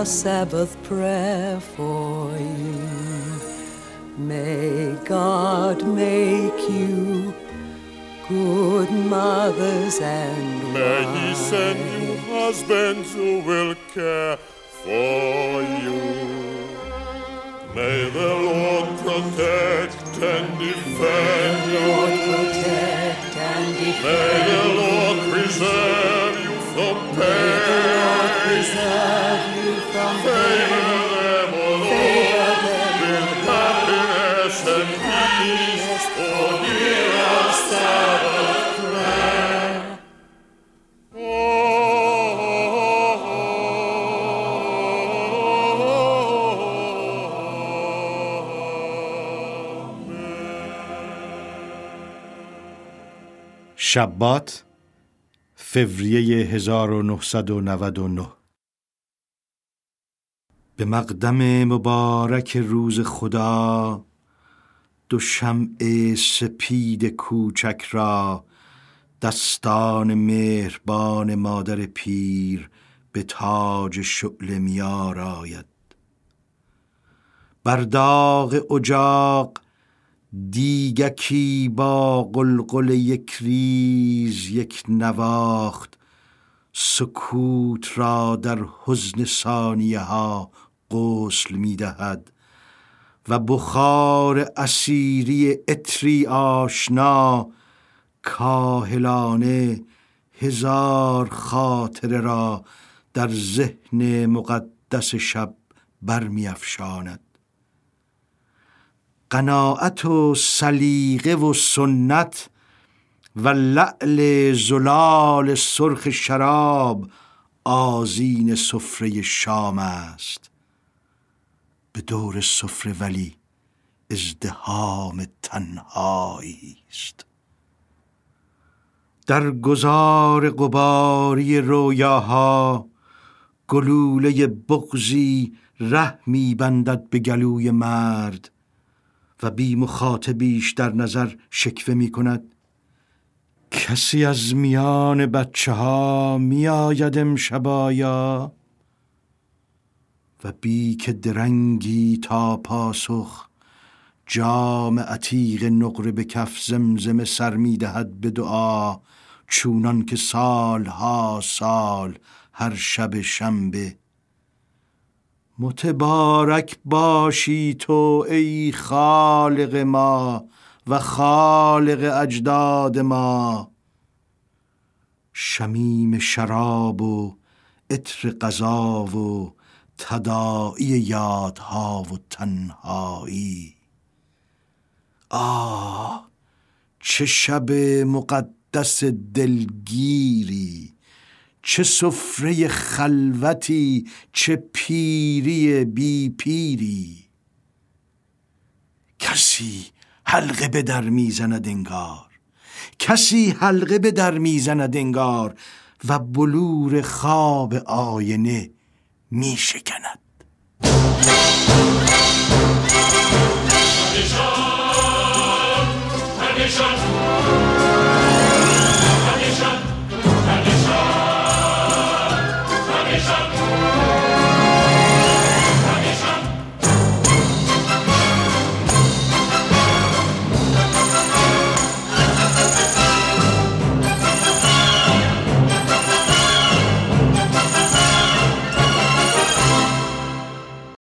our Sabbath prayer for you. May God make you good mothers and may He send you husbands who will care for you. May the Lord protect and defend you. May the Lord preserve you from pain. Favor them, O Lord, with happiness and peace. Oh, hear our Sabbath prayer. شبات فوریه 1999. به مقدم مبارک روز خدا، دو شمع سپید کوچک را دستان مهربان مادر پیر به تاج شعله می‌آراید. بر داغ اجاق دیگکی با قلقل یک ریز یک نواخت، سکوت را در حزن ثانیه ها غسل می دهد و بخار اسیری عطری آشنا کاهلانه هزار خاطره را در ذهن مقدس شب برمی افشاند. قناعت و سلیقه و سنت و لعل زلال سرخ شراب آذین سفره شام است. به دور سفره ولی ازدحام تنهایی است. در گذار غباری رویاها گلوله بغضی ره می‌بندد به گلوی مرد و بی مخاطبیش در نظر شکوه می کند: کسی از میان بچه ها می آید امشب آیا؟ و بی که درنگی تا پاسخ جام عتیق نقره به کف زمزمه سر می دهد به دعا، چونان که سالها سال هر شب شنبه: متبارک باشی تو ای خالق ما و خالق اجداد ما. شمیم شراب و عطر غذا و تداعی یادها و تنهایی. آه چه شب مقدس دلگیری، چه سفره خلوتی، چه پیری بی پیری. کسی حلقه به در میزند انگار، کسی حلقه به در میزند انگار و بلور خواب آینه میشکند.